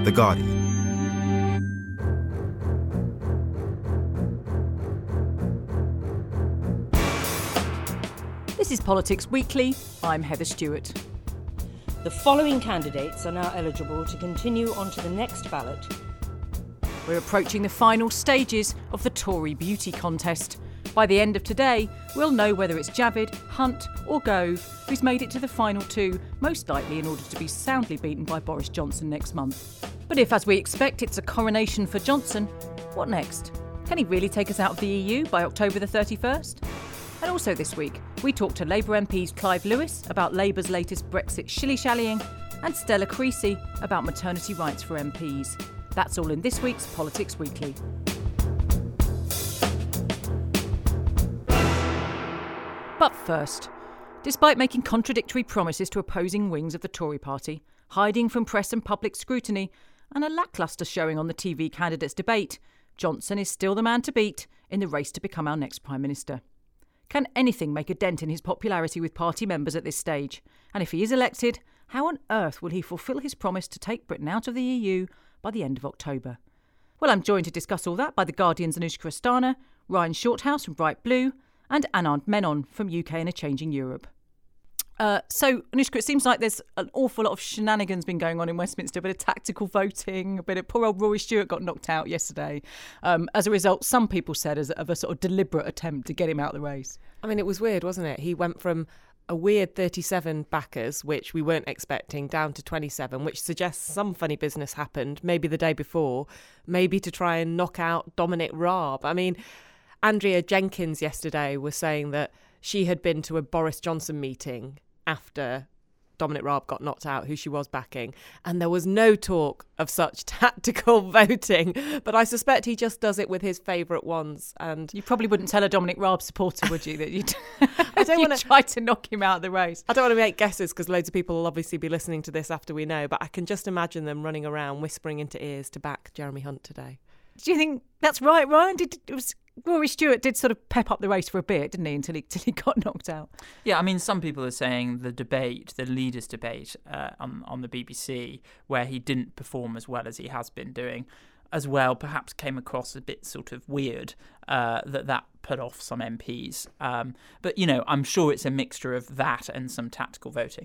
The Guardian. This is Politics Weekly. I'm Heather Stewart. The following candidates are now eligible to continue on to the next ballot. We're approaching the final stages of the Tory beauty contest. By the end of today, we'll know whether it's Javid, Hunt or Gove who's made it to the final two, most likely in order to be soundly beaten by Boris Johnson next month. But if, as we expect, it's a coronation for Johnson, what next? Can he really take us out of the EU by October the 31st? And also this week, we talked to Labour MPs Clive Lewis about Labour's latest Brexit shilly-shallying and Stella Creasy about maternity rights for MPs. That's all in this week's Politics Weekly. But first, despite making contradictory promises to opposing wings of the Tory party, hiding from press and public scrutiny, and a lacklustre showing on the TV candidates' debate, Johnson is still the man to beat in the race to become our next Prime Minister. Can anything make a dent in his popularity with party members at this stage? And if he is elected, how on earth will he fulfil his promise to take Britain out of the EU by the end of October? Well, I'm joined to discuss all that by The Guardian's Anushka Asthana, Ryan Shorthouse from Bright Blue, and Anand Menon from UK and a Changing Europe. So, Anushka, it seems like there's an awful lot of shenanigans been going on in Westminster, a bit of tactical voting, a bit of poor old Rory Stewart got knocked out yesterday. As a result, some people said of a sort of deliberate attempt to get him out of the race. I mean, it was weird, wasn't it? He went from a weird 37 backers, which we weren't expecting, down to 27, which suggests some funny business happened, maybe the day before, maybe to try and knock out Dominic Raab. I mean, Andrea Jenkins yesterday was saying that she had been to a Boris Johnson meeting after Dominic Raab got knocked out, who she was backing, and there was no talk of such tactical voting. But I suspect he just does it with his favourite ones. And you probably wouldn't tell a Dominic Raab supporter, would you, that you'd I don't want to try to knock him out of the race? I don't want to make guesses because loads of people will obviously be listening to this after we know, but I can just imagine them running around whispering into ears to back Jeremy Hunt today. Do you think that's right, Ryan? Rory Stewart did sort of pep up the race for a bit, didn't he, until he got knocked out? Yeah, I mean, some people are saying the leaders' debate on the BBC, where he didn't perform as well as he has been doing, as well, perhaps came across a bit sort of weird, that put off some MPs. But, you know, I'm sure it's a mixture of that and some tactical voting.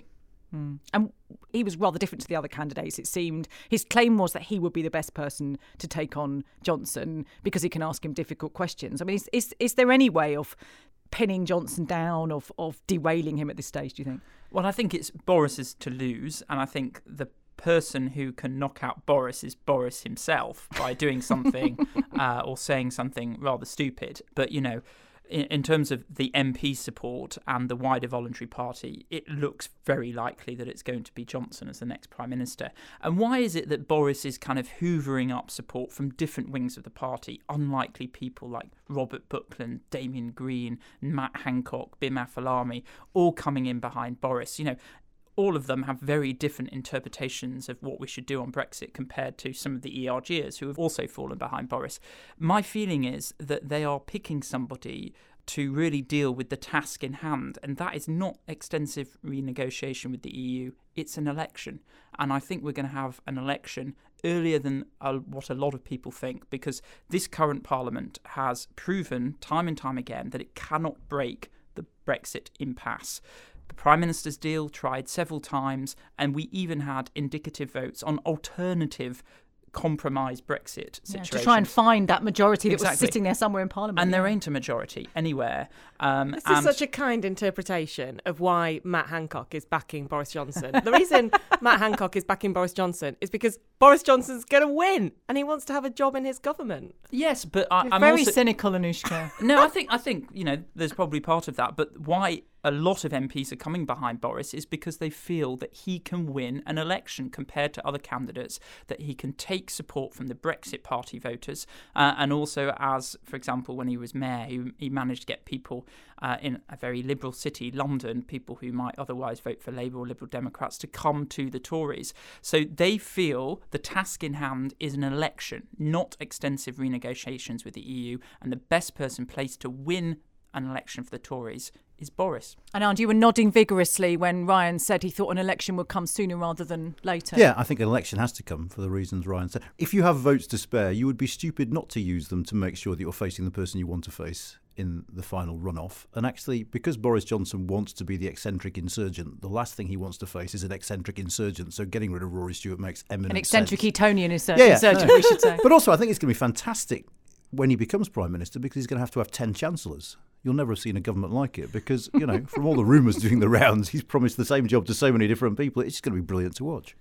And he was rather different to the other candidates, it seemed. His claim was that he would be the best person to take on Johnson because he can ask him difficult questions. I mean, is there any way of pinning Johnson down, of derailing him at this stage, do you think? Well, I think it's Boris's to lose, and I think the person who can knock out Boris is Boris himself by doing something or saying something rather stupid. But, you know, in terms of the MP support and the wider voluntary party, it looks very likely that it's going to be Johnson as the next Prime Minister. And why is it that Boris is kind of hoovering up support from different wings of the party? Unlikely people like Robert Buckland, Damien Green, Matt Hancock, Bim Afellami, all coming in behind Boris. You know, all of them have very different interpretations of what we should do on Brexit compared to some of the ERGers who have also fallen behind Boris. My feeling is that they are picking somebody to really deal with the task in hand, and that is not extensive renegotiation with the EU, it's an election. And I think we're going to have an election earlier than what a lot of people think, because this current Parliament has proven time and time again that it cannot break the Brexit impasse. The Prime Minister's deal tried several times, and we even had indicative votes on alternative compromise Brexit situations. To try and find that majority that was sitting there somewhere in Parliament. And there ain't a majority anywhere. This is such a kind interpretation of why Matt Hancock is backing Boris Johnson. The reason Matt Hancock is backing Boris Johnson is because Boris Johnson's going to win and he wants to have a job in his government. Yes, but I'm very also cynical, Anushka. No, I think you know, there's probably part of that, but why a lot of MPs are coming behind Boris is because they feel that he can win an election compared to other candidates, that he can take support from the Brexit Party voters, and also, as, for example, when he was mayor, he managed to get people in a very liberal city, London, people who might otherwise vote for Labour or Liberal Democrats, to come to the Tories. So they feel the task in hand is an election, not extensive renegotiations with the EU, and the best person placed to win an election for the Tories is Boris. And you were nodding vigorously when Ryan said he thought an election would come sooner rather than later. Yeah, I think an election has to come for the reasons Ryan said. If you have votes to spare, you would be stupid not to use them to make sure that you're facing the person you want to face in the final runoff. And actually, because Boris Johnson wants to be the eccentric insurgent, the last thing he wants to face is an eccentric insurgent. So getting rid of Rory Stewart makes eminent An eccentric sense. Etonian insurgent, we should say. But also, I think it's going to be fantastic when he becomes Prime Minister, because he's going to have 10 chancellors. You'll never have seen a government like it because, from all the rumours doing the rounds, he's promised the same job to so many different people. It's just going to be brilliant to watch.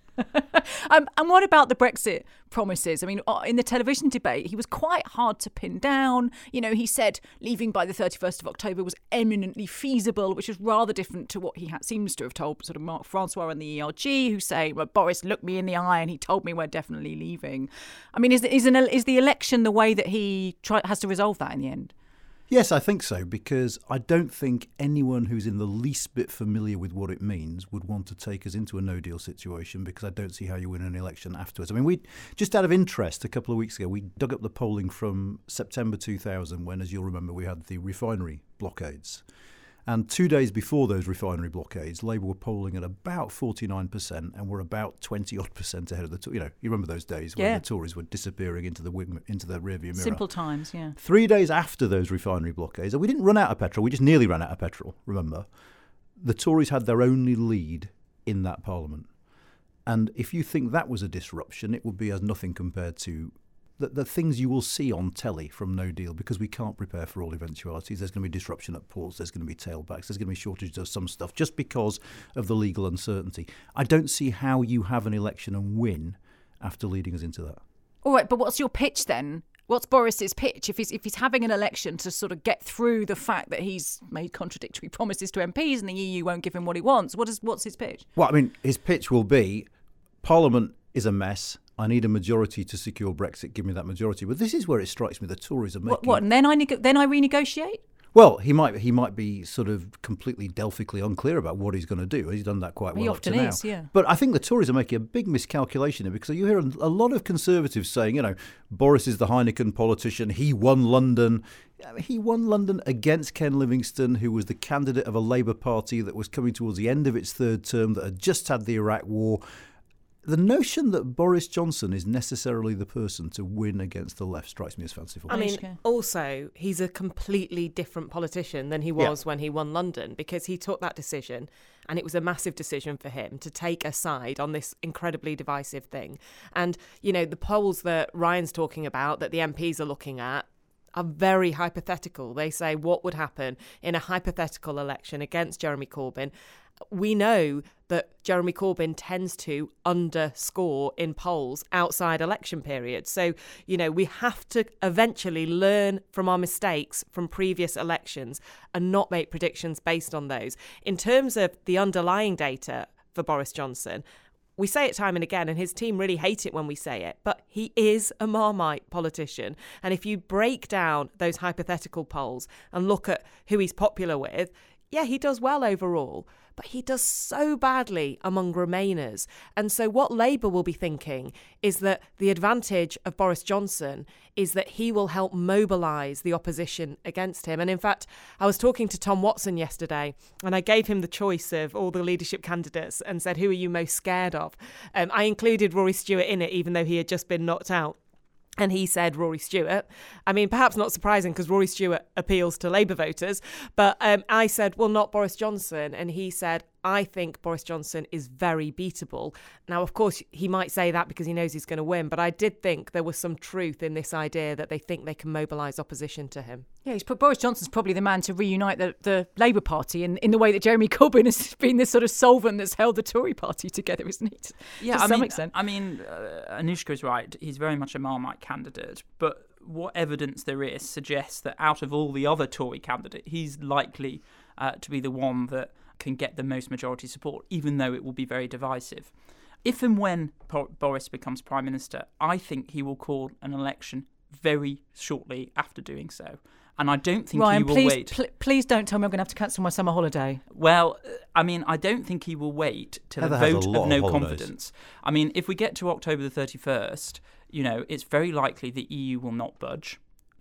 And what about the Brexit promises? I mean, in the television debate, he was quite hard to pin down. He said leaving by the 31st of October was eminently feasible, which is rather different to what he seems to have told sort of Mark Francois and the ERG, who say, well, Boris looked me in the eye and he told me we're definitely leaving. I mean, is the election the way that he has to resolve that in the end? Yes, I think so, because I don't think anyone who's in the least bit familiar with what it means would want to take us into a no-deal situation, because I don't see how you win an election afterwards. I mean, we just out of interest, a couple of weeks ago, we dug up the polling from September 2000 when, as you'll remember, we had the refinery blockades. And 2 days before those refinery blockades, Labour were polling at about 49% and were about 20-odd% ahead of the Tories. You remember those days when the Tories were disappearing into the rearview mirror. Simple times, yeah. 3 days after those refinery blockades, and we didn't run out of petrol, we just nearly ran out of petrol, remember, the Tories had their only lead in that parliament. And if you think that was a disruption, it would be as nothing compared to the things you will see on telly from No Deal, because we can't prepare for all eventualities. There's going to be disruption at ports, there's going to be tailbacks, there's going to be shortages of some stuff just because of the legal uncertainty. I don't see how you have an election and win after leading us into that. All right, but what's your pitch then? What's Boris's pitch if he's having an election to sort of get through the fact that he's made contradictory promises to MPs and the EU won't give him what he wants? What's his pitch? Well, I mean, his pitch will be Parliament is a mess. I need a majority to secure Brexit. Give me that majority. But this is where it strikes me the Tories are making. What? And then I renegotiate? Well, he might be sort of completely Delphically unclear about what he's going to do. He's done that quite well up to now. He often is, yeah. But I think the Tories are making a big miscalculation here, because you hear a lot of Conservatives saying, Boris is the Heineken politician. He won London. He won London against Ken Livingstone, who was the candidate of a Labour Party that was coming towards the end of its third term, that had just had the Iraq War. The notion that Boris Johnson is necessarily the person to win against the left strikes me as fanciful. I mean, also, he's a completely different politician than he was when he won London, because he took that decision, and it was a massive decision for him to take a side on this incredibly divisive thing. And, the polls that Ryan's talking about, that the MPs are looking at, are very hypothetical. They say what would happen in a hypothetical election against Jeremy Corbyn. We know that Jeremy Corbyn tends to underscore in polls outside election periods. So, we have to eventually learn from our mistakes from previous elections and not make predictions based on those. In terms of the underlying data for Boris Johnson, we say it time and again, and his team really hate it when we say it, but he is a Marmite politician. And if you break down those hypothetical polls and look at who he's popular with, yeah, he does well overall, but he does so badly among Remainers. And so what Labour will be thinking is that the advantage of Boris Johnson is that he will help mobilise the opposition against him. And in fact, I was talking to Tom Watson yesterday, and I gave him the choice of all the leadership candidates and said, who are you most scared of? I included Rory Stewart in it, even though he had just been knocked out. And he said Rory Stewart. I mean, perhaps not surprising, because Rory Stewart appeals to Labour voters. But I said, well, not Boris Johnson. And he said, I think Boris Johnson is very beatable. Now, of course, he might say that because he knows he's going to win. But I did think there was some truth in this idea that they think they can mobilise opposition to him. Yeah, Boris Johnson's probably the man to reunite the Labour Party in the way that Jeremy Corbyn has been this sort of solvent that's held the Tory Party together, isn't he? Yeah, to some extent. Anushka's right. He's very much a Marmite candidate. But what evidence there is suggests that out of all the other Tory candidates, he's likely to be the one that can get the most majority support, even though it will be very divisive. If and when Boris becomes Prime Minister, I think he will call an election very shortly after doing so. And I don't think he will wait. Please don't tell me I'm going to have to cancel my summer holiday. Well, I don't think he will wait till a vote of no confidence. I mean, if we get to October the 31st, it's very likely the EU will not budge.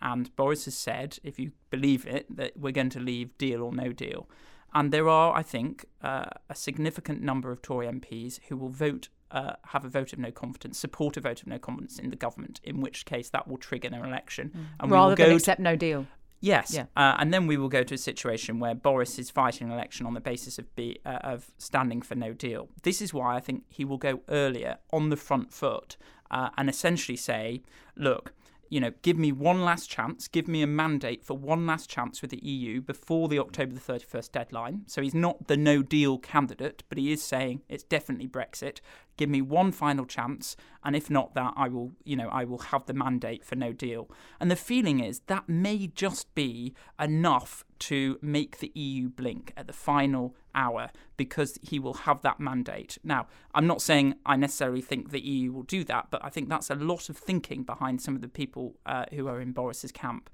And Boris has said, if you believe it, that we're going to leave deal or no deal. And there are, I think, a significant number of Tory MPs who will have a vote of no confidence, support a vote of no confidence in the government, in which case that will trigger an election. And rather than accept no deal. Yes, yeah. And then we will go to a situation where Boris is fighting an election on the basis of standing for no deal. This is why I think he will go earlier on the front foot and essentially say, look, give me one last chance, give me a mandate for one last chance with the EU before the October the 31st deadline. So he's not the no-deal candidate, but he is saying it's definitely Brexit. Give me one final chance, and if not that, I will have the mandate for no deal. And the feeling is that may just be enough to make the EU blink at the final hour, because he will have that mandate. Now, I'm not saying I necessarily think the EU will do that, but I think that's a lot of thinking behind some of the people who are in Boris's camp.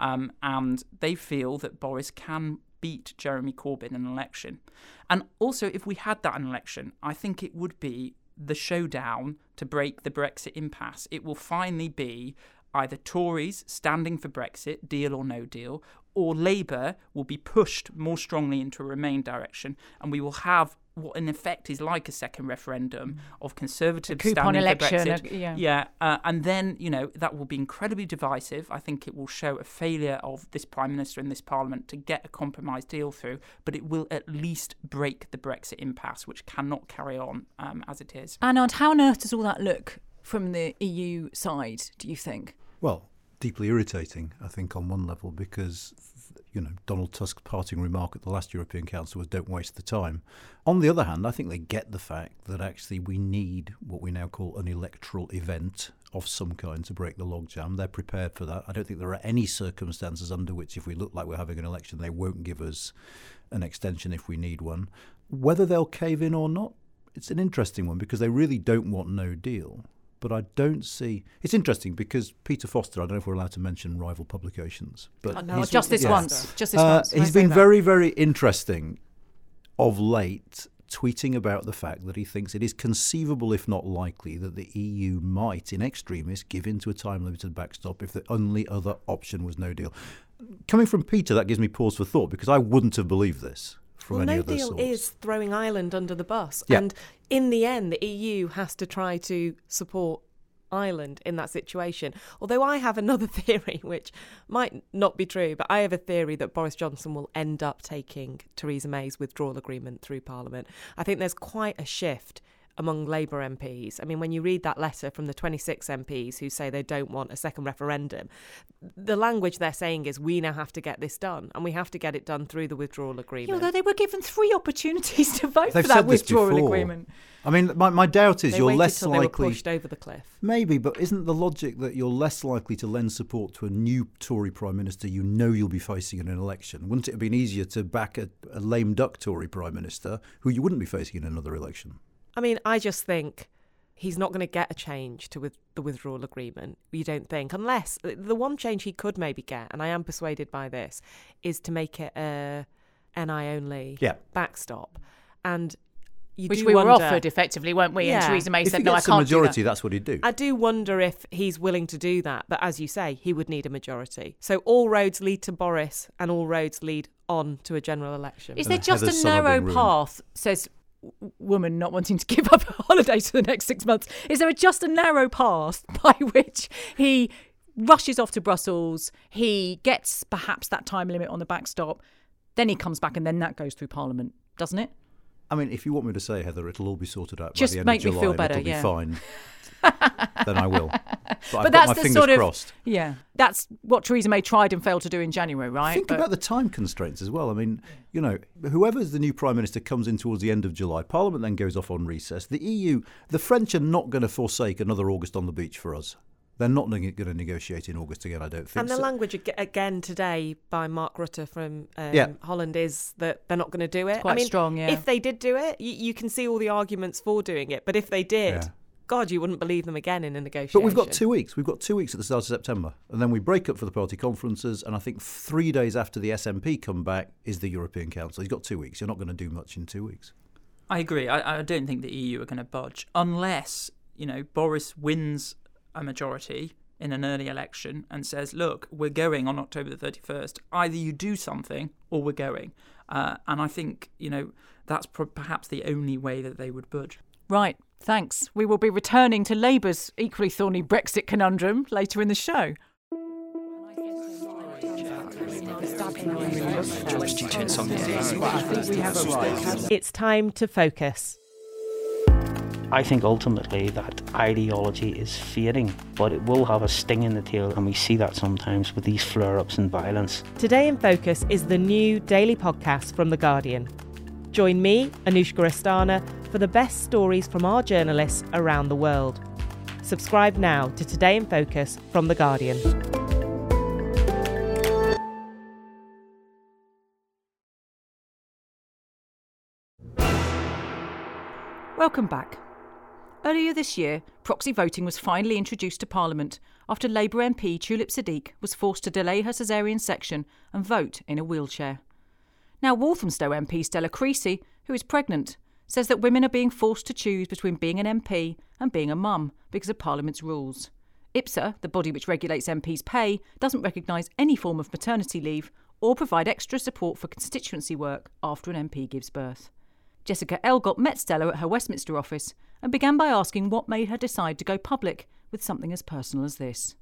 And they feel that Boris can beat Jeremy Corbyn in an election. And also, if we had that in an election, I think it would be the showdown to break the Brexit impasse. It will finally be either Tories standing for Brexit, deal or no deal, or Labour will be pushed more strongly into a Remain direction, and we will have what in effect is like a second referendum of Conservatives standing for Brexit. And then, that will be incredibly divisive. I think it will show a failure of this Prime Minister and this Parliament to get a compromise deal through, but it will at least break the Brexit impasse, which cannot carry on as it is. Anand, how on earth does all that look from the EU side, do you think? Well, deeply irritating, I think, on one level, because Donald Tusk's parting remark at the last European Council was don't waste the time. On the other hand, I think they get the fact that actually we need what we now call an electoral event of some kind to break the logjam. They're prepared for that. I don't think there are any circumstances under which, if we look like we're having an election, they won't give us an extension if we need one. Whether they'll cave in or not, it's an interesting one, because they really don't want no deal. But I don't see... It's interesting because Peter Foster, I don't know if we're allowed to mention rival publications. But no, just this once. Just this once. He's been very, very interesting of late, tweeting about the fact that he thinks it is conceivable, if not likely, that the EU might, in extremis, give in to a time-limited backstop if the only other option was no deal. Coming from Peter, that gives me pause for thought, because I wouldn't have believed this. No deal is throwing Ireland under the bus. Yeah. And in the end, the EU has to try to support Ireland in that situation. Although I have another theory, which might not be true, but I have a theory that Boris Johnson will end up taking Theresa May's withdrawal agreement through Parliament. I think there's quite a shift among Labour MPs. I mean, when you read that letter from the 26 MPs who say they don't want a second referendum, the language they're saying is we now have to get this done, and we have to get it done through the withdrawal agreement. Although they were given 3 opportunities to vote for that withdrawal agreement. I mean, my doubt is you're less likely... They were pushed over the cliff. Maybe, but isn't the logic that you're less likely to lend support to a new Tory Prime Minister you'll be facing in an election? Wouldn't it have been easier to back a lame duck Tory Prime Minister who you wouldn't be facing in another election? I mean, I just think he's not going to get a change to the withdrawal agreement, you don't think, unless the one change he could maybe get, and I am persuaded by this, is to make it a NI-only backstop. And which we were offered effectively, weren't we? And Theresa May said, no, I can't do that. If he gets a majority, that's what he'd do. I do wonder if he's willing to do that, but as you say, he would need a majority. So all roads lead to Boris, and all roads lead on to a general election. Is there just a narrow path, says woman not wanting to give up a holiday for the next 6 months? Is there just a narrow path by which he rushes off to Brussels, he gets perhaps that time limit on the backstop, then he comes back and then that goes through Parliament, doesn't it? I mean, if you want me to say, Heather, it'll all be sorted out just by the end of July. Just make me feel better, it'll be fine. Then I will. But I've that's got my the fingers crossed. Yeah, that's what Theresa May tried and failed to do in January, right? Think about the time constraints as well. I mean, whoever's the new Prime Minister comes in towards the end of July, Parliament then goes off on recess. The EU, the French are not going to forsake another August on the beach for us. They're not going to negotiate in August again, I don't think. And the language again today by Mark Rutte from Holland is that they're not going to do it. It's quite strong, yeah. If they did do it, you can see all the arguments for doing it. But if they did, God, you wouldn't believe them again in a negotiation. But we've got 2 weeks. We've got 2 weeks at the start of September. And then we break up for the party conferences. And I think 3 days after the SNP come back is the European Council. He's got 2 weeks. You're not going to do much in 2 weeks. I agree. I don't think the EU are going to budge unless, Boris wins a majority in an early election and says, look, we're going on October the 31st. Either you do something or we're going. And I think, that's perhaps the only way that they would budge. Right, thanks. We will be returning to Labour's equally thorny Brexit conundrum later in the show. It's time to focus. I think ultimately that ideology is fading, but it will have a sting in the tail, and we see that sometimes with these flare-ups and violence. Today in Focus is the new daily podcast from The Guardian. Join me, Anushka Astana, for the best stories from our journalists around the world. Subscribe now to Today in Focus from The Guardian. Welcome back. Earlier this year, proxy voting was finally introduced to Parliament after Labour MP Tulip Siddiq was forced to delay her caesarean section and vote in a wheelchair. Now, Walthamstow MP Stella Creasy, who is pregnant, says that women are being forced to choose between being an MP and being a mum because of Parliament's rules. IPSA, the body which regulates MPs' pay, doesn't recognise any form of maternity leave or provide extra support for constituency work after an MP gives birth. Jessica Elgott met Stella at her Westminster office and began by asking what made her decide to go public with something as personal as this.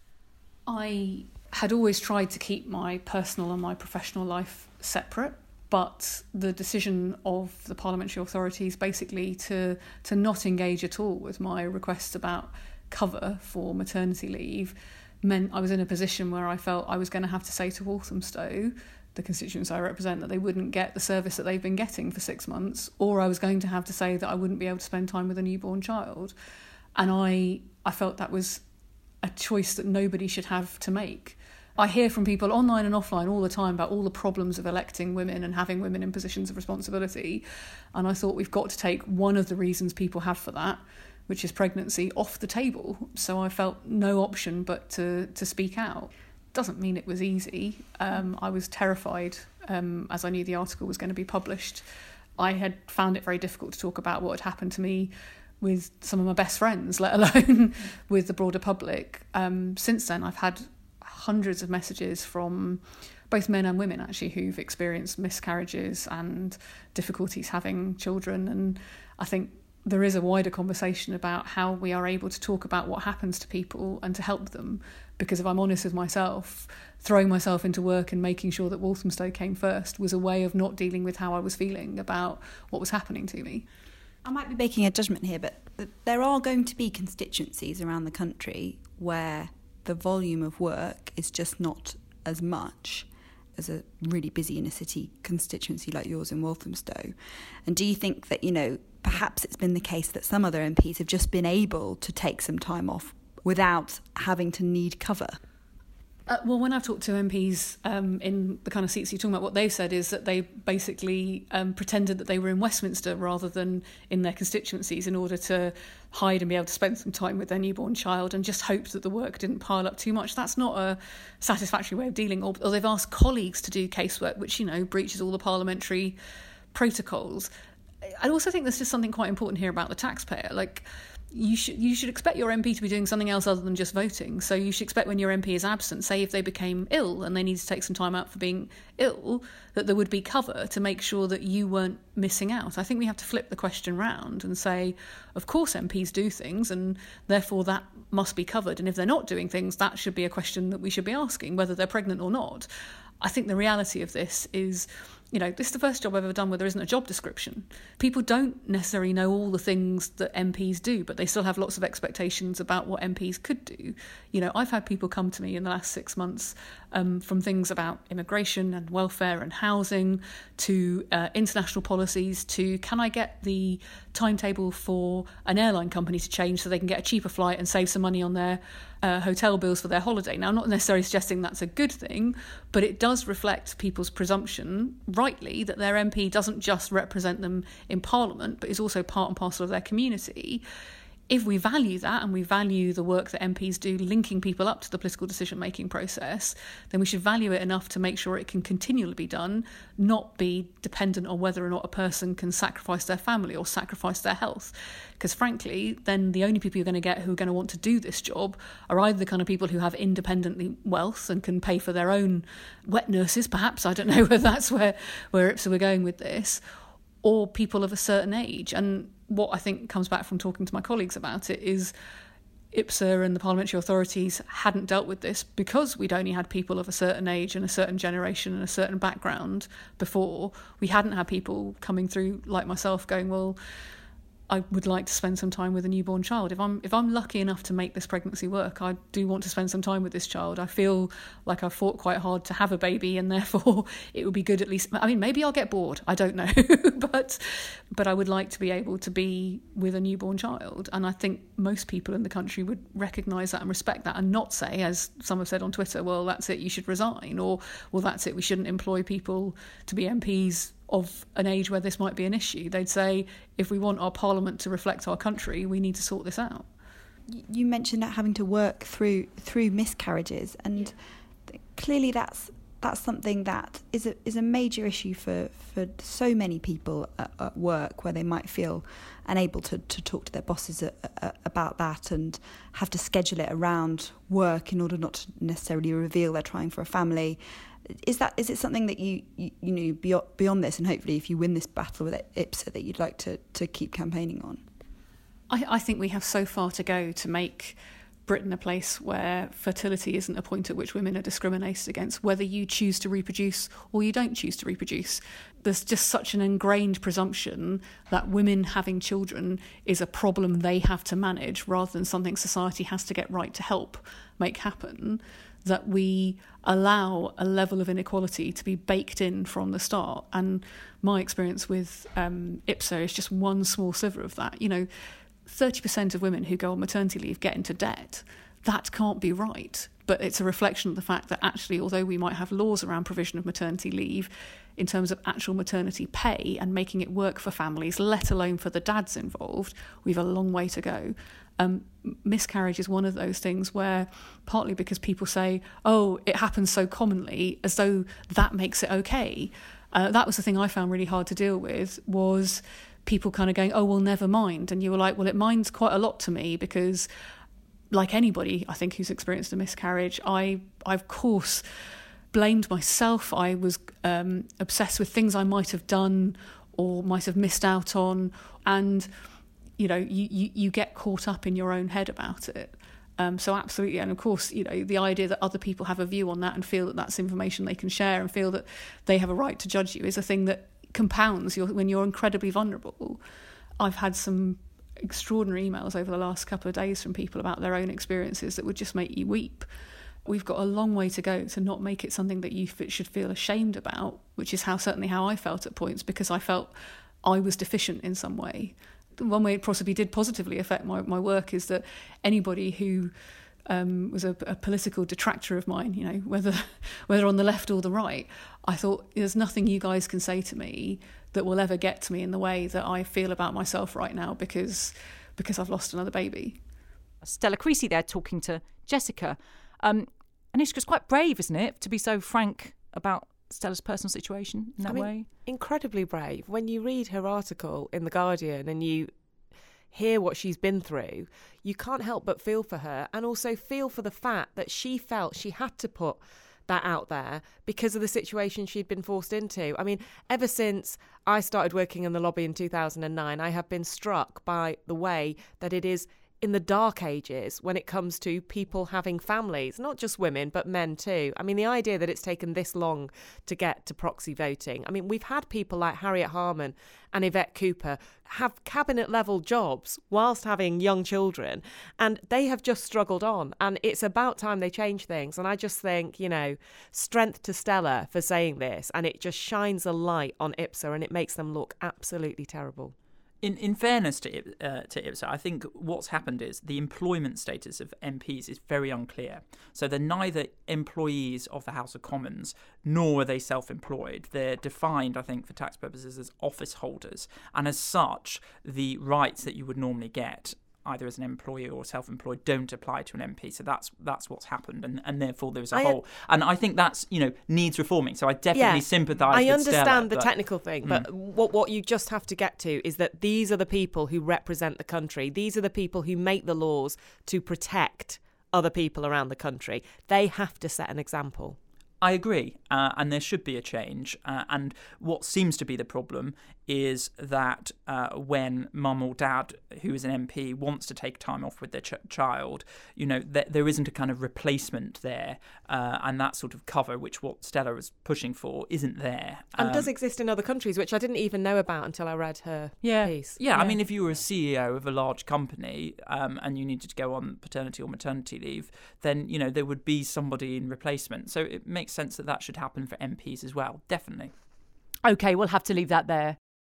I had always tried to keep my personal and my professional life separate, but the decision of the parliamentary authorities basically to not engage at all with my requests about cover for maternity leave meant I was in a position where I felt I was going to have to say to Walthamstow, the constituents I represent, that they wouldn't get the service that they've been getting for 6 months, or I was going to have to say that I wouldn't be able to spend time with a newborn child. And I felt that was a choice that nobody should have to make. I hear from people online and offline all the time about all the problems of electing women and having women in positions of responsibility. And I thought we've got to take one of the reasons people have for that, which is pregnancy, off the table. So I felt no option but to speak out. Doesn't mean it was easy. I was terrified as I knew the article was going to be published. I had found it very difficult to talk about what had happened to me with some of my best friends, let alone with the broader public. Since then, I've had hundreds of messages from both men and women, actually, who've experienced miscarriages and difficulties having children. And I think there is a wider conversation about how we are able to talk about what happens to people and to help them. Because if I'm honest with myself, throwing myself into work and making sure that Walthamstow came first was a way of not dealing with how I was feeling about what was happening to me. I might be making a judgment here, but there are going to be constituencies around the country where the volume of work is just not as much as a really busy inner city constituency like yours in Walthamstow. And do you think that, perhaps it's been the case that some other MPs have just been able to take some time off without having to need cover? Well, when I've talked to MPs in the kind of seats you're talking about, what they've said is that they basically pretended that they were in Westminster rather than in their constituencies in order to hide and be able to spend some time with their newborn child, and just hoped that the work didn't pile up too much. That's not a satisfactory way of dealing. Or they've asked colleagues to do casework, which, breaches all the parliamentary protocols. I also think there's just something quite important here about the taxpayer. You should expect your MP to be doing something else other than just voting. So you should expect when your MP is absent, say if they became ill and they needed to take some time out for being ill, that there would be cover to make sure that you weren't missing out. I think we have to flip the question round and say, of course MPs do things and therefore that must be covered. And if they're not doing things, that should be a question that we should be asking, whether they're pregnant or not. I think the reality of this is, this is the first job I've ever done where there isn't a job description. People don't necessarily know all the things that MPs do, but they still have lots of expectations about what MPs could do. I've had people come to me in the last 6 months from things about immigration and welfare and housing to international policies to, can I get the timetable for an airline company to change so they can get a cheaper flight and save some money on their hotel bills for their holiday. Now, I'm not necessarily suggesting that's a good thing, but it does reflect people's presumption, rightly, that their MP doesn't just represent them in Parliament, but is also part and parcel of their community. if we value that and we value the work that MPs do linking people up to the political decision-making process, then we should value it enough to make sure it can continually be done, not be dependent on whether or not a person can sacrifice their family or sacrifice their health. Because frankly, then the only people you're going to get who are going to want to do this job are either the kind of people who have independently wealth and can pay for their own wet nurses, perhaps, I don't know whether that's where IPSA were going with this, or people of a certain age. And what I think comes back from talking to my colleagues about it is IPSA and the parliamentary authorities hadn't dealt with this because we'd only had people of a certain age and a certain generation and a certain background before. We hadn't had people coming through like myself going, well, I would like to spend some time with a newborn child. If I'm lucky enough to make this pregnancy work, I do want to spend some time with this child. I feel like I've fought quite hard to have a baby, and therefore it would be good at least. I mean, maybe I'll get bored. I don't know, but I would like to be able to be with a newborn child, and I think most people in the country would recognise that and respect that, and not say, as some have said on Twitter, well, that's it, you should resign, or well, that's it, we shouldn't employ people to be MPs of an age where this might be an issue. They'd say, if we want our parliament to reflect our country, we need to sort this out. You mentioned that having to work through miscarriages, and clearly that's something that is a major issue for so many people at work, where they might feel unable to talk to their bosses about that and have to schedule it around work in order not to necessarily reveal they're trying for a family. Is it something that you know beyond this, and hopefully if you win this battle with IPSA, that you'd like to keep campaigning on? I think we have so far to go to make Britain a place where fertility isn't a point at which women are discriminated against, whether you choose to reproduce or you don't choose to reproduce. There's just such an ingrained presumption that women having children is a problem they have to manage rather than something society has to get right to help make happen, that we allow a level of inequality to be baked in from the start. And my experience with IPSA is just one small sliver of that. 30% of women who go on maternity leave get into debt. That can't be right. But it's a reflection of the fact that actually, although we might have laws around provision of maternity leave, in terms of actual maternity pay and making it work for families, let alone for the dads involved, we've a long way to go. Miscarriage is one of those things where, partly because people say, oh, it happens so commonly, as though that makes it okay. That was the thing I found really hard to deal with, was people kind of going, oh, well, never mind. And you were like, well, it minds quite a lot to me, because like anybody, I think, who's experienced a miscarriage, I of course blamed myself. I was obsessed with things I might have done or might have missed out on, and you get caught up in your own head about it. So absolutely, and of course, the idea that other people have a view on that and feel that that's information they can share and feel that they have a right to judge you is a thing that compounds when you're incredibly vulnerable. I've had some extraordinary emails over the last couple of days from people about their own experiences that would just make you weep. We've got a long way to go to not make it something that you should feel ashamed about, which is certainly how I felt at points, because I felt I was deficient in some way. One way it possibly did positively affect my work is that anybody who was a political detractor of mine, whether on the left or the right, I thought, there's nothing you guys can say to me that will ever get to me in the way that I feel about myself right now, because I've lost another baby. Stella Creasy there talking to Jessica. Anishka's quite brave, isn't it, to be so frank about Stella's personal situation in that way? Incredibly brave. When you read her article in The Guardian and you hear what she's been through, you can't help but feel for her, and also feel for the fact that she felt she had to put that out there because of the situation she'd been forced into. I mean, ever since I started working in the lobby in 2009, I have been struck by the way that it is in the dark ages when it comes to people having families, not just women, but men too. I mean, the idea that it's taken this long to get to proxy voting. I mean, we've had people like Harriet Harman and Yvette Cooper have cabinet level jobs whilst having young children, and they have just struggled on. And it's about time they change things. And I just think, strength to Stella for saying this, and it just shines a light on IPSA and it makes them look absolutely terrible. In fairness to IPSA, I think what's happened is the employment status of MPs is very unclear. So they're neither employees of the House of Commons, nor are they self-employed. They're defined, I think, for tax purposes as office holders. And as such, the rights that you would normally get either as an employee or self-employed, don't apply to an MP. So that's what's happened, and therefore there's a whole. And I think that's needs reforming. So I definitely sympathise. I with understand Stella, the technical thing, but what you just have to get to is that these are the people who represent the country. These are the people who make the laws to protect other people around the country. They have to set an example. I agree, and there should be a change. And what seems to be the problem is that when mum or dad, who is an MP, wants to take time off with their child, there isn't a kind of replacement there, and that sort of cover, which what Stella was pushing for, isn't there. And does exist in other countries, which I didn't even know about until I read her piece. Yeah, I mean, if you were a CEO of a large company and you needed to go on paternity or maternity leave, then, there would be somebody in replacement. So it makes sense that should happen for MPs as well, definitely. OK, we'll have to leave that there.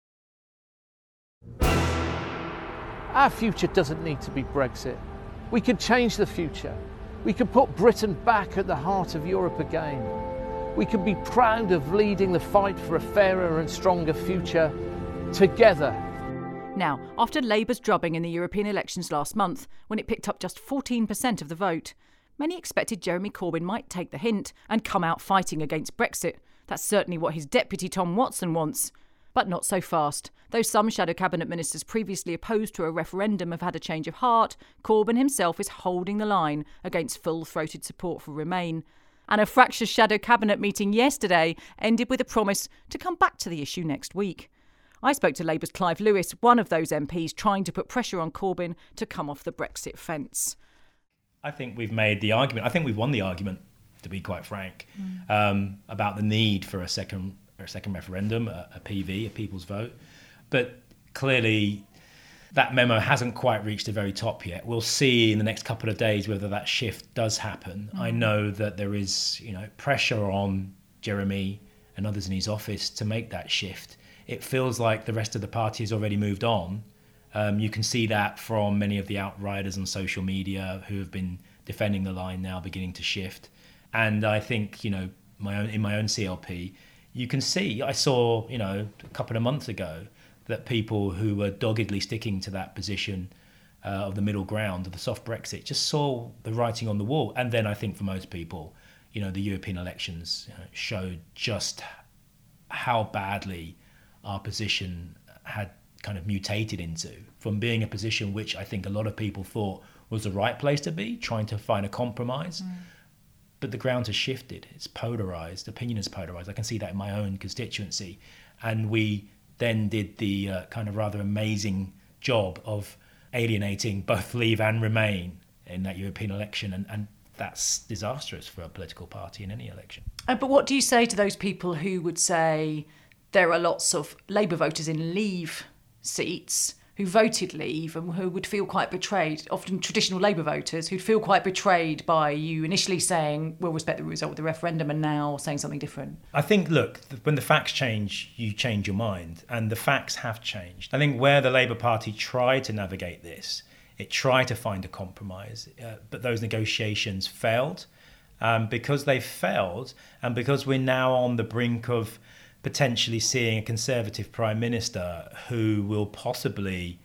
Our future doesn't need to be Brexit. We can change the future. We can put Britain back at the heart of Europe again. We can be proud of leading the fight for a fairer and stronger future together. Now, after Labour's drubbing in the European elections last month, when it picked up just 14% of the vote, many expected Jeremy Corbyn might take the hint and come out fighting against Brexit. That's certainly what his deputy Tom Watson wants. But not so fast. Though some shadow cabinet ministers previously opposed to a referendum have had a change of heart, Corbyn himself is holding the line against full-throated support for Remain. And a fractious shadow cabinet meeting yesterday ended with a promise to come back to the issue next week. I spoke to Labour's Clive Lewis, one of those MPs trying to put pressure on Corbyn to come off the Brexit fence. I think we've made the argument. I think we've won the argument, to be quite frank, about the need for a second referendum, a PV, a people's vote. But clearly that memo hasn't quite reached the very top yet. We'll see in the next couple of days whether that shift does happen. I know that there is, pressure on Jeremy and others in his office to make that shift. It feels like the rest of the party has already moved on. You can see that from many of the outriders on social media who have been defending the line now beginning to shift. And I think, in my own CLP, you can see, I saw, a couple of months ago, that people who were doggedly sticking to that position of the middle ground, of the soft Brexit, just saw the writing on the wall. And then I think for most people, the European elections showed just how badly our position had kind of mutated into, from being a position which I think a lot of people thought was the right place to be, trying to find a compromise. But the ground has shifted. It's polarised. Opinion is polarised. I can see that in my own constituency. And we then did the kind of rather amazing job of alienating both Leave and Remain in that European election. And that's disastrous for a political party in any election. But what do you say to those people who would say there are lots of Labour voters in Leave seats who voted Leave and who would feel quite betrayed, often traditional Labour voters who'd feel quite betrayed by you initially saying, we'll respect the result of the referendum, and now saying something different? I think, look, when the facts change, you change your mind, and the facts have changed. I think where the Labour Party tried to navigate this, it tried to find a compromise, but those negotiations failed. Because they failed, and because we're now on the brink of potentially seeing a Conservative Prime Minister who will possibly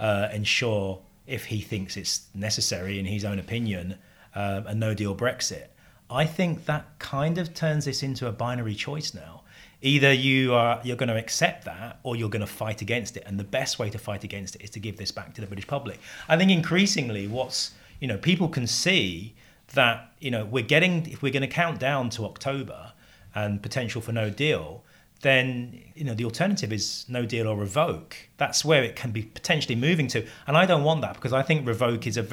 ensure, if he thinks it's necessary in his own opinion, a no-deal Brexit. I think that kind of turns this into a binary choice now. Either you're going to accept that or you're going to fight against it. And the best way to fight against it is to give this back to the British public. I think increasingly people can see that, if we're going to count down to October and potential for no deal, then the alternative is no deal or revoke. That's where it can be potentially moving to, and I don't want that, because I think revoke is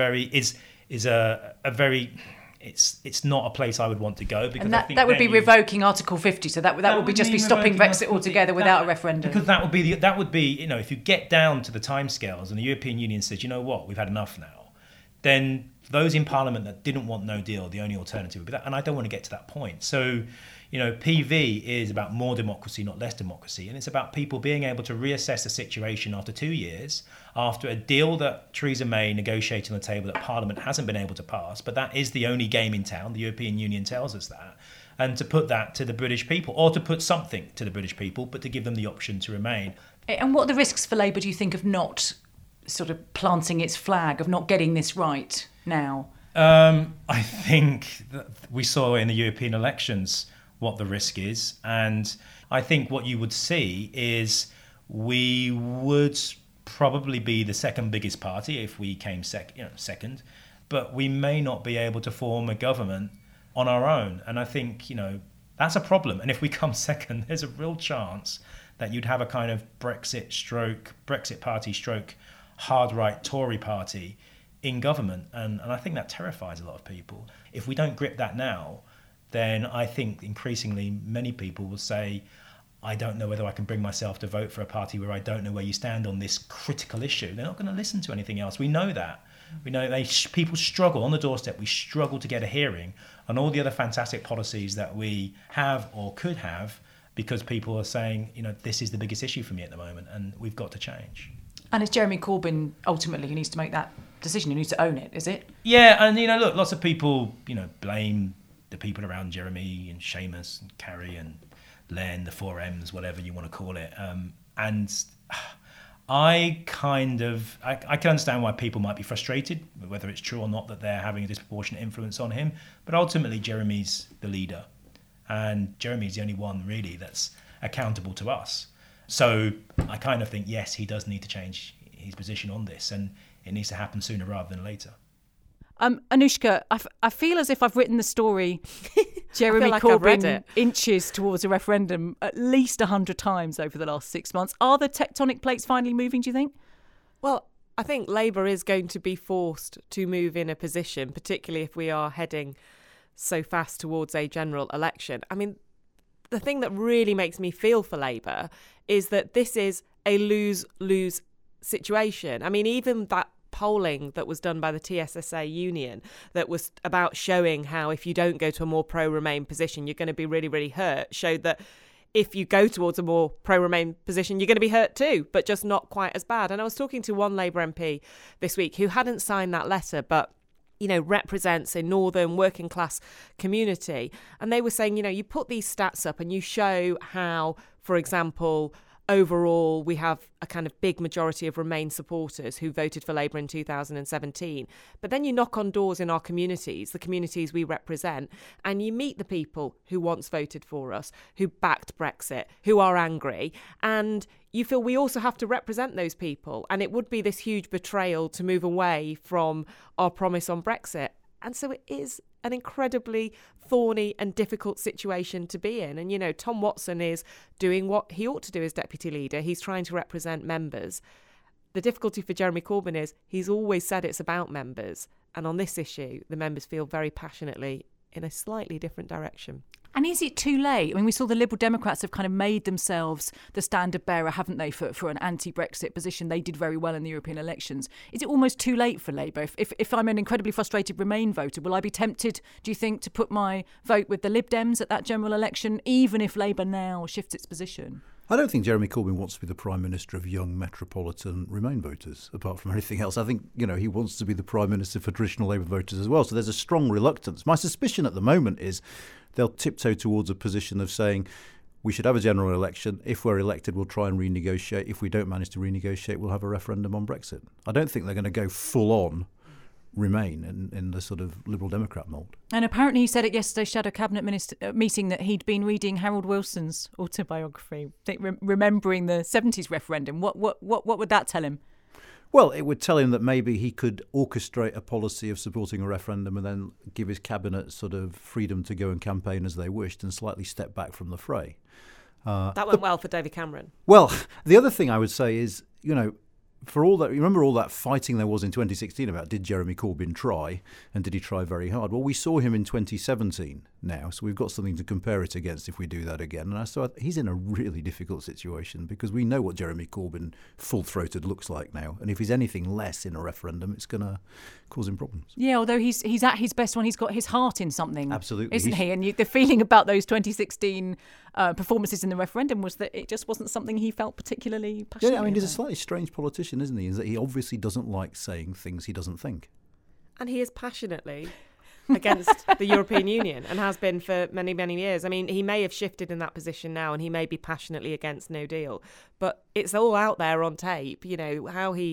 it's not a place I would want to go, because and that would be revoking Article 50. So that would be just be stopping Brexit altogether without a referendum. Because that would be if you get down to the timescales and the European Union says, you know what, we've had enough now, then those in Parliament that didn't want no deal, the only alternative would be that, and I don't want to get to that point. So, PV is about more democracy, not less democracy, and it's about people being able to reassess the situation after 2 years, after a deal that Theresa May negotiated on the table that Parliament hasn't been able to pass, but that is the only game in town. The European Union tells us that, and to put that to the British people, or to put something to the British people, but to give them the option to remain. And what are the risks for Labour, do you think, of not sort of planting its flag of not getting this right now? I think that we saw in the European elections what the risk is. And I think what you would see is we would probably be the second biggest party if we came second, but we may not be able to form a government on our own. And I think, that's a problem. And if we come second, there's a real chance that you'd have a kind of Brexit party stroke hard right Tory party in government. And I think that terrifies a lot of people. If we don't grip that now, then I think increasingly many people will say, I don't know whether I can bring myself to vote for a party where I don't know where you stand on this critical issue. They're not going to listen to anything else. We know that. We know people struggle on the doorstep. We struggle to get a hearing on all the other fantastic policies that we have or could have, because people are saying, this is the biggest issue for me at the moment and we've got to change. And it's Jeremy Corbyn ultimately who needs to make that decision, who needs to own it, is it? Yeah, and look, lots of people, blame the people around Jeremy and Seamus and Carrie and Len, the 4Ms, whatever you want to call it. And I can understand why people might be frustrated, whether it's true or not that they're having a disproportionate influence on him. But ultimately, Jeremy's the leader. And Jeremy's the only one, really, that's accountable to us. So I kind of think, yes, he does need to change his position on this. And it needs to happen sooner rather than later. Anoushka, I feel as if I've written the story Jeremy Corbyn inches towards a referendum at least 100 times over the last 6 months. Are the tectonic plates finally moving, do you think? Well, I think Labour is going to be forced to move in a position, particularly if we are heading so fast towards a general election. I mean, the thing that really makes me feel for Labour is that this is a lose-lose situation. I mean, even that polling that was done by the TSSA union that was about showing how if you don't go to a more pro-Remain position, you're going to be really, really hurt, showed that if you go towards a more pro-Remain position, you're going to be hurt too, but just not quite as bad. And I was talking to one Labour MP this week who hadn't signed that letter, but represents a northern working class community. And they were saying, you put these stats up and you show how, for example, overall, we have a kind of big majority of Remain supporters who voted for Labour in 2017. But then you knock on doors in our communities, the communities we represent, and you meet the people who once voted for us, who backed Brexit, who are angry, and you feel we also have to represent those people. And it would be this huge betrayal to move away from our promise on Brexit. And so it is an incredibly thorny and difficult situation to be in. And, Tom Watson is doing what he ought to do as deputy leader. He's trying to represent members. The difficulty for Jeremy Corbyn is he's always said it's about members. And on this issue, the members feel very passionately in a slightly different direction. And is it too late? I mean, we saw the Liberal Democrats have kind of made themselves the standard bearer, haven't they, for an anti-Brexit position. They did very well in the European elections. Is it almost too late for Labour? If I'm an incredibly frustrated Remain voter, will I be tempted, do you think, to put my vote with the Lib Dems at that general election, even if Labour now shifts its position? I don't think Jeremy Corbyn wants to be the Prime Minister of young metropolitan Remain voters, apart from anything else. I think, he wants to be the Prime Minister for traditional Labour voters as well. So there's a strong reluctance. My suspicion at the moment is they'll tiptoe towards a position of saying we should have a general election. If we're elected, we'll try and renegotiate. If we don't manage to renegotiate, we'll have a referendum on Brexit. I don't think they're going to go full on Remain in the sort of Liberal Democrat mould. And apparently he said at yesterday's Shadow Cabinet meeting that he'd been reading Harold Wilson's autobiography, remembering the 70s referendum. What would that tell him? Well, it would tell him that maybe he could orchestrate a policy of supporting a referendum and then give his cabinet sort of freedom to go and campaign as they wished and slightly step back from the fray. That went well for David Cameron. Well, the other thing I would say is, for all that, remember all that fighting there was in 2016 about did Jeremy Corbyn try and did he try very hard? Well, we saw him in 2017 now, so we've got something to compare it against if we do that again. And so he's in a really difficult situation because we know what Jeremy Corbyn full-throated looks like now. And if he's anything less in a referendum, it's going to cause him problems. Yeah, although he's at his best when he's got his heart in something. Absolutely. Isn't he? And the feeling about those 2016 performances in the referendum was that it just wasn't something he felt particularly passionate about. He's a slightly strange politician, isn't he? Is that he obviously doesn't like saying things he doesn't think. And he is passionately against the European Union and has been for many, many years. I mean, he may have shifted in that position now and he may be passionately against no deal, but it's all out there on tape, how he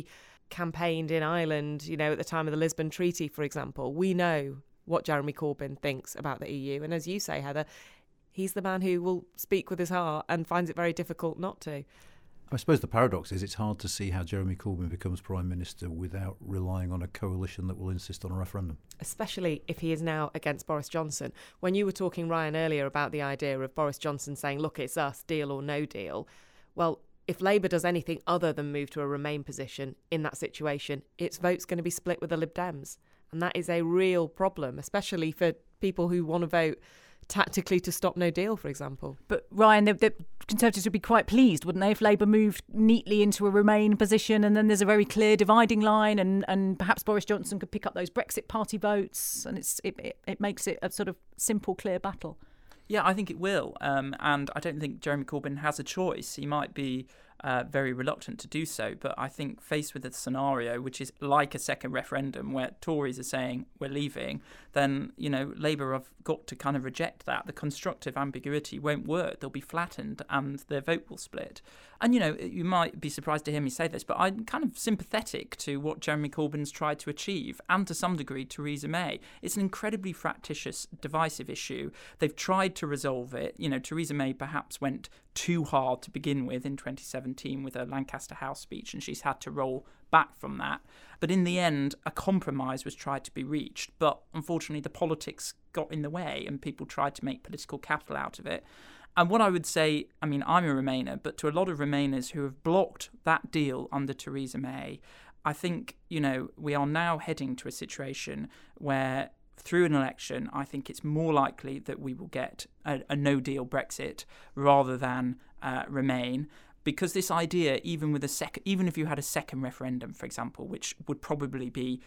campaigned in Ireland, at the time of the Lisbon Treaty, for example, we know what Jeremy Corbyn thinks about the EU. And as you say, Heather, he's the man who will speak with his heart and finds it very difficult not to. I suppose the paradox is it's hard to see how Jeremy Corbyn becomes Prime Minister without relying on a coalition that will insist on a referendum. Especially if he is now against Boris Johnson. When you were talking, Ryan, earlier about the idea of Boris Johnson saying, look, it's us, deal or no deal. Well, if Labour does anything other than move to a Remain position in that situation, its vote's going to be split with the Lib Dems. And that is a real problem, especially for people who want to vote tactically to stop no deal, for example. But Ryan, the Conservatives would be quite pleased, wouldn't they, if Labour moved neatly into a Remain position and then there's a very clear dividing line and perhaps Boris Johnson could pick up those Brexit Party votes and it makes it a sort of simple, clear battle. Yeah, I think it will. And I don't think Jeremy Corbyn has a choice. He might be very reluctant to do so. But I think faced with a scenario which is like a second referendum where Tories are saying we're leaving, then, Labour have got to kind of reject that. The constructive ambiguity won't work. They'll be flattened and their vote will split. And, you might be surprised to hear me say this, but I'm kind of sympathetic to what Jeremy Corbyn's tried to achieve and to some degree Theresa May. It's an incredibly fractious, divisive issue. They've tried to resolve it. Theresa May perhaps went too hard to begin with in 2017 with her Lancaster House speech, and she's had to roll back from that. But in the end, a compromise was tried to be reached. But unfortunately, the politics got in the way and people tried to make political capital out of it. And what I would say, I'm a Remainer, but to a lot of Remainers who have blocked that deal under Theresa May, I think, we are now heading to a situation where through an election, I think it's more likely that we will get a no-deal Brexit rather than Remain. Because this idea, even if you had a second referendum, for example, which would probably be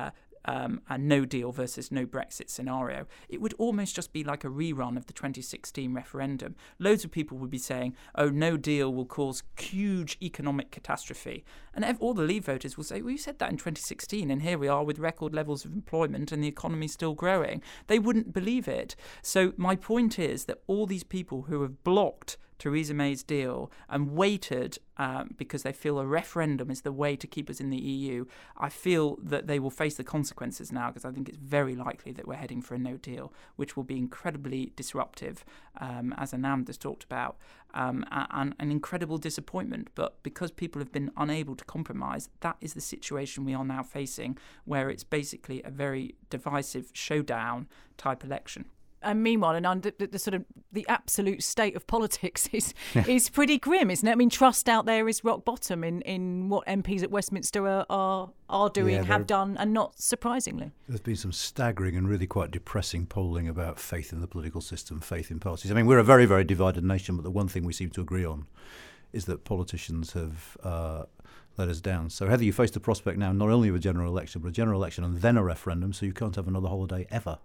a no deal versus no Brexit scenario, it would almost just be like a rerun of the 2016 referendum. Loads of people would be saying, oh, no deal will cause huge economic catastrophe. And all the Leave voters will say, well, you said that in 2016, and here we are with record levels of employment and the economy's still growing. They wouldn't believe it. So my point is that all these people who have blocked Theresa May's deal and waited because they feel a referendum is the way to keep us in the EU, I feel that they will face the consequences now, because I think it's very likely that we're heading for a no deal, which will be incredibly disruptive, as Anand has talked about, and an incredible disappointment. But because people have been unable to compromise, that is the situation we are now facing, where it's basically a very divisive showdown type election. And meanwhile, and the sort of the absolute state of politics is pretty grim, isn't it? Trust out there is rock bottom in what MPs at Westminster are doing, have done, and not surprisingly. There's been some staggering and really quite depressing polling about faith in the political system, faith in parties. We're a very, very divided nation, but the one thing we seem to agree on is that politicians have let us down. So, Heather, you face the prospect now not only of a general election, but a general election and then a referendum, so you can't have another holiday ever.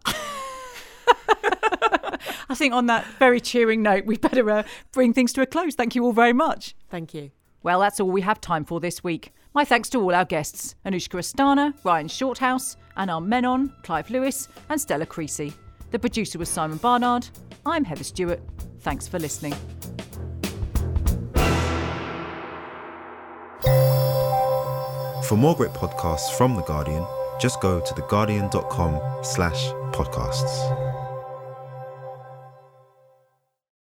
I think on that very cheering note, we better bring things to a close. Thank you all very much. Thank you. Well, that's all we have time for this week. My thanks to all our guests, Anushka Astana, Ryan Shorthouse, Anand Menon, Clive Lewis and Stella Creasy. The producer was Simon Barnard. I'm Heather Stewart. Thanks for listening. For more great podcasts from The Guardian, just go to theguardian.com/podcasts.